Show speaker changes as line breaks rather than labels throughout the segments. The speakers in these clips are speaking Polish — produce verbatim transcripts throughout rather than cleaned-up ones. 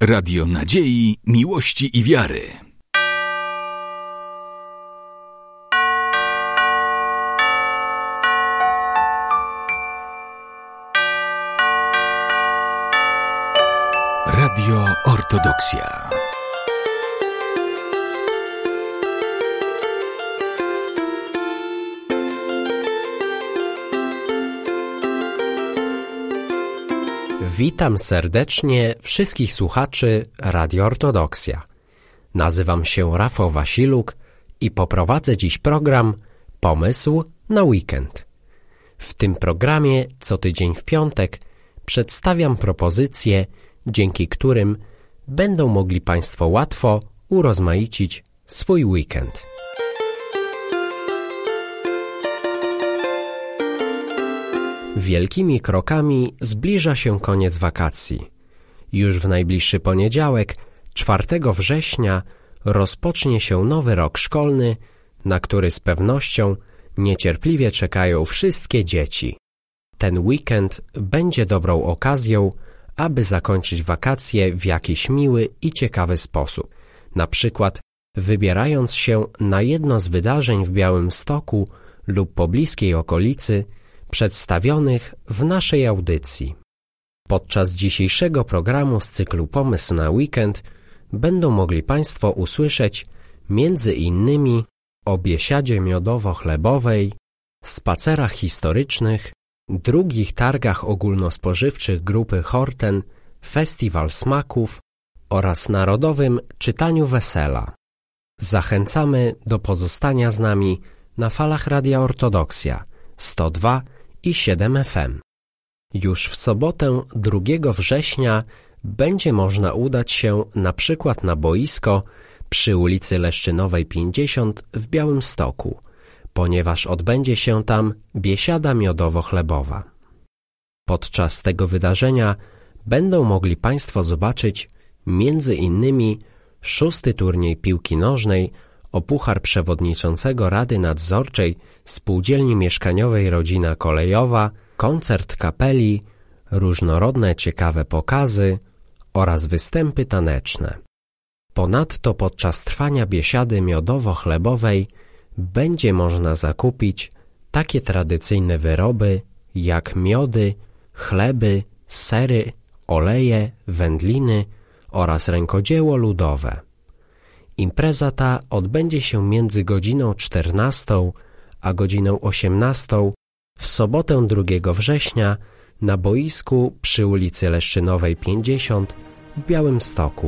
Radio nadziei, miłości i wiary. Radio Ortodoksja.
Witam serdecznie wszystkich słuchaczy Radio Ortodoksja. Nazywam się Rafał Wasiluk i poprowadzę dziś program Pomysł na weekend. W tym programie co tydzień w piątek przedstawiam propozycje, dzięki którym będą mogli Państwo łatwo urozmaicić swój weekend. Wielkimi krokami zbliża się koniec wakacji. Już w najbliższy poniedziałek, czwartego września, rozpocznie się nowy rok szkolny, na który z pewnością niecierpliwie czekają wszystkie dzieci. Ten weekend będzie dobrą okazją, aby zakończyć wakacje w jakiś miły i ciekawy sposób. Na przykład wybierając się na jedno z wydarzeń w Białymstoku lub pobliskiej okolicy, przedstawionych w naszej audycji. Podczas dzisiejszego programu z cyklu Pomysł na weekend będą mogli Państwo usłyszeć między innymi o biesiadzie miodowo-chlebowej, spacerach historycznych, drugich targach ogólnospożywczych grupy Horten, Festiwal Smaków oraz narodowym czytaniu wesela. Zachęcamy do pozostania z nami na falach Radia Ortodoksja sto dwa i siedem F M. Już w sobotę drugiego września będzie można udać się na przykład na boisko przy ulicy Leszczynowej pięćdziesiąt w Białymstoku, ponieważ odbędzie się tam biesiada miodowo-chlebowa. Podczas tego wydarzenia będą mogli Państwo zobaczyć między innymi szósty turniej piłki nożnej o Puchar Przewodniczącego Rady Nadzorczej Spółdzielni Mieszkaniowej Rodzina Kolejowa, koncert kapeli, różnorodne ciekawe pokazy oraz występy taneczne. Ponadto podczas trwania biesiady miodowo-chlebowej będzie można zakupić takie tradycyjne wyroby jak miody, chleby, sery, oleje, wędliny oraz rękodzieło ludowe. Impreza ta odbędzie się między godziną czternastą a godziną osiemnastą w sobotę drugiego września na boisku przy ulicy Leszczynowej pięćdziesiąt w Białymstoku.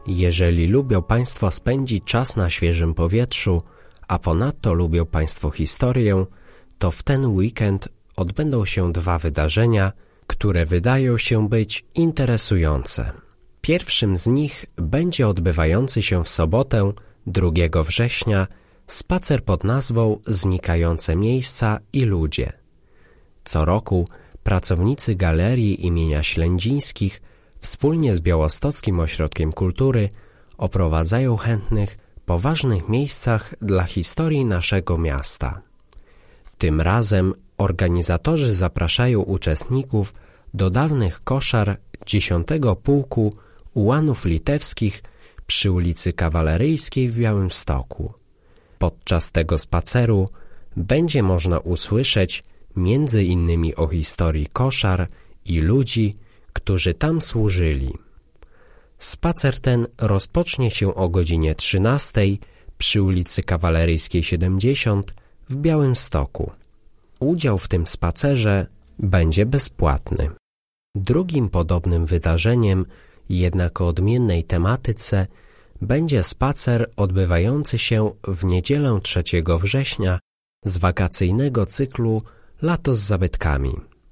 Jeżeli lubią Państwo spędzić czas na świeżym powietrzu, a ponadto lubią Państwo historię, to w ten weekend odbędą się dwa wydarzenia, które wydają się być interesujące. Pierwszym z nich będzie odbywający się w sobotę, drugiego września, spacer pod nazwą Znikające miejsca i ludzie. Co roku pracownicy Galerii imienia Ślędzińskich wspólnie z Białostockim Ośrodkiem Kultury oprowadzają chętnych po ważnych miejscach dla historii naszego miasta. Tym razem organizatorzy zapraszają uczestników do dawnych koszar dziesiątego Pułku Ułanów Litewskich przy ulicy Kawaleryjskiej w Białymstoku. Podczas tego spaceru będzie można usłyszeć między innymi o historii koszar i ludzi, którzy tam służyli. Spacer ten rozpocznie się o godzinie trzynastej przy ulicy Kawaleryjskiej siedemdziesiąt w Białymstoku. Udział w tym spacerze będzie bezpłatny. Drugim podobnym wydarzeniem, jednak o odmiennej tematyce, będzie spacer odbywający się w niedzielę trzeciego września z wakacyjnego cyklu Lato z zabytkami.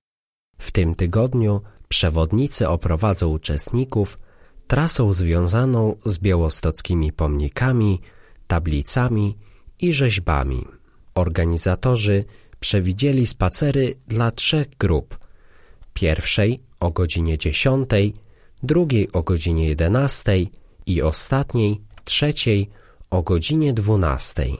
W tym tygodniu przewodnicy oprowadzą uczestników trasą związaną z białostockimi pomnikami, tablicami i rzeźbami. Organizatorzy przewidzieli spacery dla trzech grup. Pierwszej o godzinie dziesiątej, drugiej o godzinie jedenastej i ostatniej, trzeciej o godzinie dwunastej.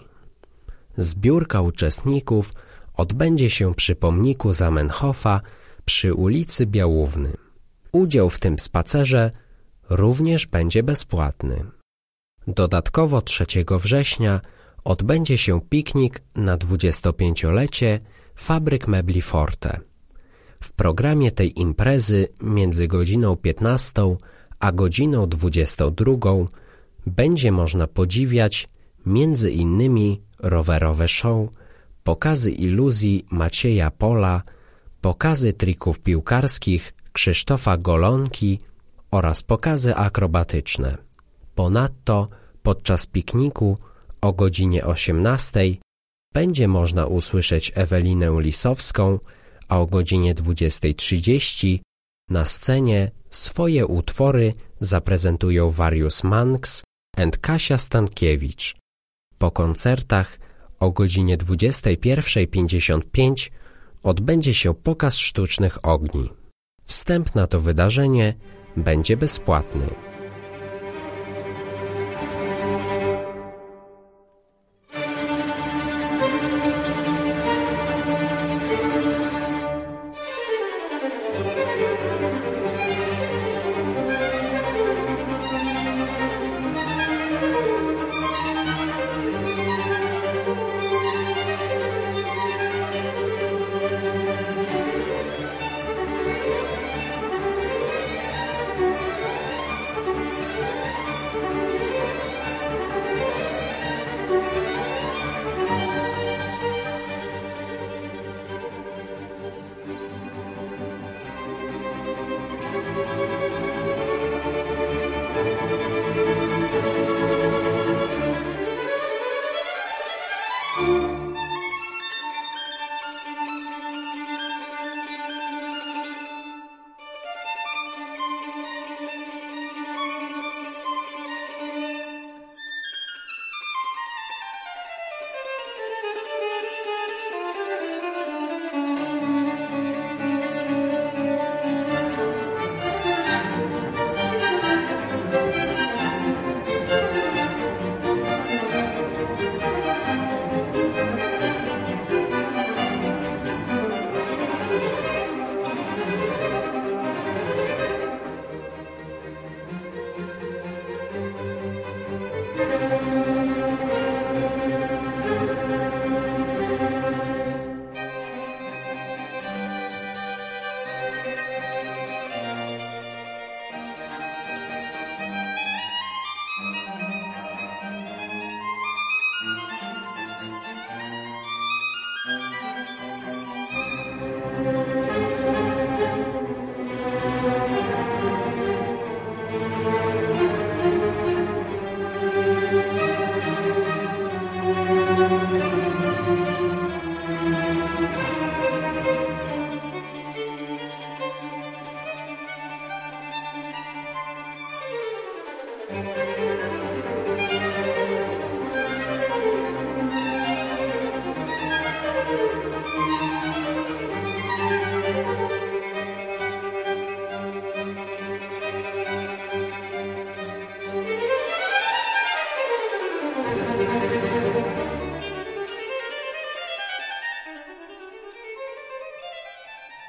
Zbiórka uczestników odbędzie się przy pomniku Zamenhofa przy ulicy Białówny. Udział w tym spacerze również będzie bezpłatny. Dodatkowo trzeciego września odbędzie się piknik na dwudziestopięciolecie Fabryk Mebli Forte. W programie tej imprezy między godziną piętnastą a godziną dwudziestą drugą będzie można podziwiać między innymi rowerowe show, pokazy iluzji Macieja Pola, pokazy trików piłkarskich Krzysztofa Golonki oraz pokazy akrobatyczne. Ponadto podczas pikniku o godzinie osiemnastej będzie można usłyszeć Ewelinę Lisowską, a o godzinie dwudziestej trzydzieści na scenie swoje utwory zaprezentują Warius Manx and Kasia Stankiewicz. Po koncertach o godzinie dwudziestej pierwszej pięćdziesiąt pięć odbędzie się pokaz sztucznych ogni. Wstęp na to wydarzenie będzie bezpłatny.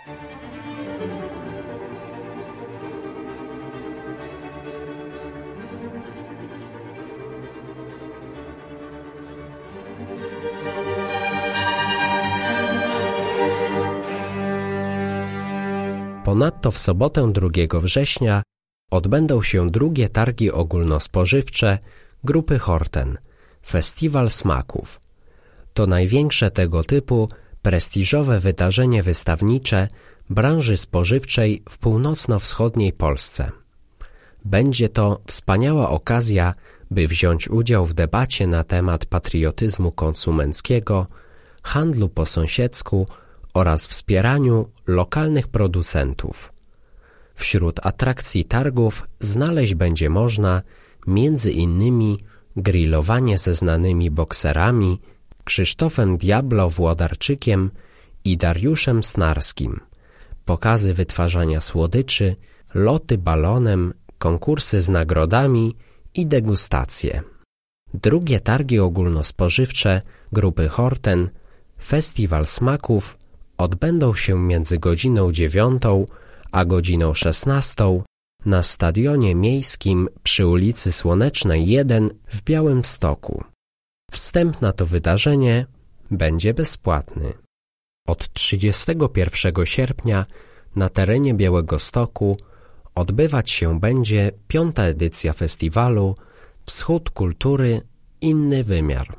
Ponadto w sobotę drugiego września odbędą się drugie targi ogólnospożywcze grupy Horten, Festiwal Smaków. To największe tego typu prestiżowe wydarzenie wystawnicze branży spożywczej w północno-wschodniej Polsce. Będzie to wspaniała okazja, by wziąć udział w debacie na temat patriotyzmu konsumenckiego, handlu po sąsiedzku oraz wspieraniu lokalnych producentów. Wśród atrakcji targów znaleźć będzie można między innymi grillowanie ze znanymi bokserami Krzysztofem Diablo Włodarczykiem i Dariuszem Snarskim, pokazy wytwarzania słodyczy, loty balonem, konkursy z nagrodami i degustacje. Drugie targi ogólnospożywcze grupy Horten, Festiwal Smaków, odbędą się między godziną dziewiątą a godziną szesnastą na stadionie miejskim przy ulicy Słonecznej jeden w Białymstoku. Wstęp na to wydarzenie będzie bezpłatny. Od trzydziestego pierwszego sierpnia na terenie Białegostoku odbywać się będzie piąta edycja festiwalu Wschód Kultury – Inny Wymiar.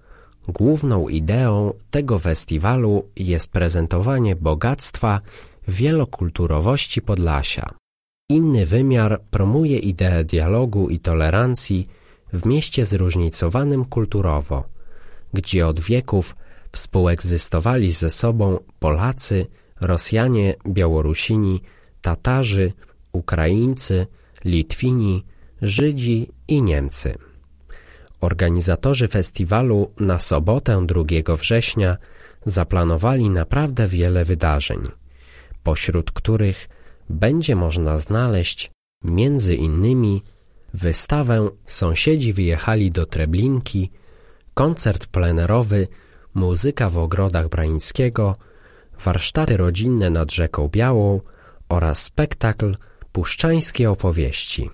Główną ideą tego festiwalu jest prezentowanie bogactwa wielokulturowości Podlasia. Inny Wymiar promuje ideę dialogu i tolerancji w mieście zróżnicowanym kulturowo, gdzie od wieków współegzystowali ze sobą Polacy, Rosjanie, Białorusini, Tatarzy, Ukraińcy, Litwini, Żydzi i Niemcy. Organizatorzy festiwalu na sobotę drugiego września zaplanowali naprawdę wiele wydarzeń, pośród których będzie można znaleźć między innymi wystawę Sąsiedzi wyjechali do Treblinki, koncert plenerowy Muzyka w ogrodach Brańskiego, warsztaty rodzinne nad Rzeką Białą oraz spektakl Puszczańskie opowieści.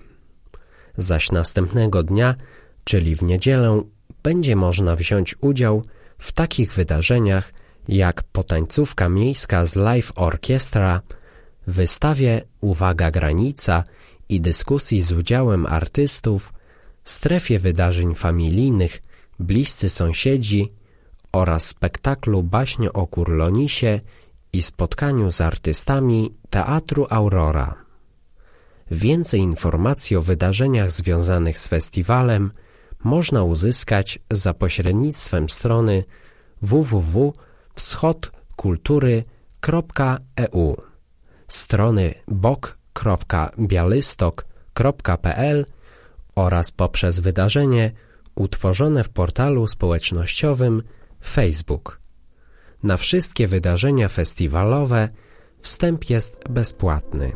Zaś następnego dnia, czyli w niedzielę, będzie można wziąć udział w takich wydarzeniach jak potańcówka miejska z live orkiestra, wystawie Uwaga Granica i dyskusji z udziałem artystów, strefie wydarzeń familijnych Bliscy Sąsiedzi oraz spektaklu Baśnie o Kurlonisie i spotkaniu z artystami Teatru Aurora. Więcej informacji o wydarzeniach związanych z festiwalem można uzyskać za pośrednictwem strony w w w kropka wschod kultury kropka e u, strony bok kropka białystok kropka p l oraz poprzez wydarzenie utworzone w portalu społecznościowym Facebook. Na wszystkie wydarzenia festiwalowe wstęp jest bezpłatny.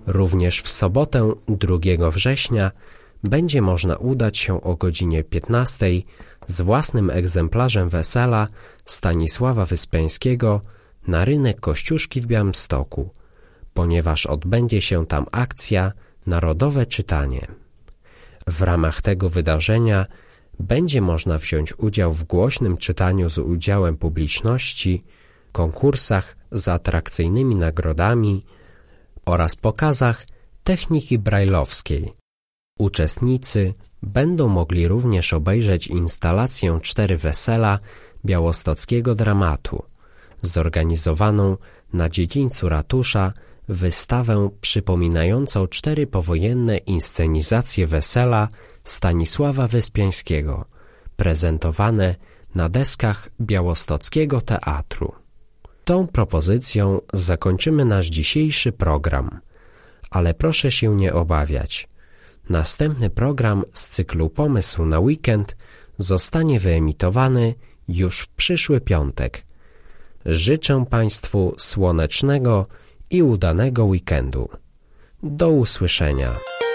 Również w sobotę drugiego września będzie można udać się o godzinie piętnastej z własnym egzemplarzem wesela Stanisława Wyspiańskiego na rynek Kościuszki w Białymstoku, ponieważ odbędzie się tam akcja Narodowe Czytanie. W ramach tego wydarzenia będzie można wziąć udział w głośnym czytaniu z udziałem publiczności, konkursach z atrakcyjnymi nagrodami oraz pokazach techniki brajlowskiej. Uczestnicy będą mogli również obejrzeć instalację Cztery Wesela białostockiego dramatu, zorganizowaną na dziedzińcu ratusza wystawę przypominającą cztery powojenne inscenizacje wesela Stanisława Wyspiańskiego, prezentowane na deskach białostockiego teatru. Tą propozycją zakończymy nasz dzisiejszy program, ale proszę się nie obawiać. Następny program z cyklu Pomysł na weekend zostanie wyemitowany już w przyszły piątek. Życzę Państwu słonecznego i udanego weekendu. Do usłyszenia.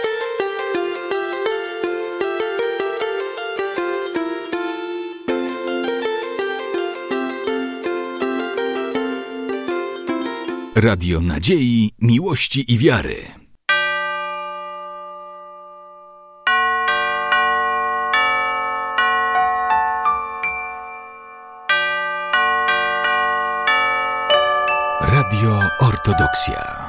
Radio Nadziei, Miłości i Wiary. Radio Ortodoksja.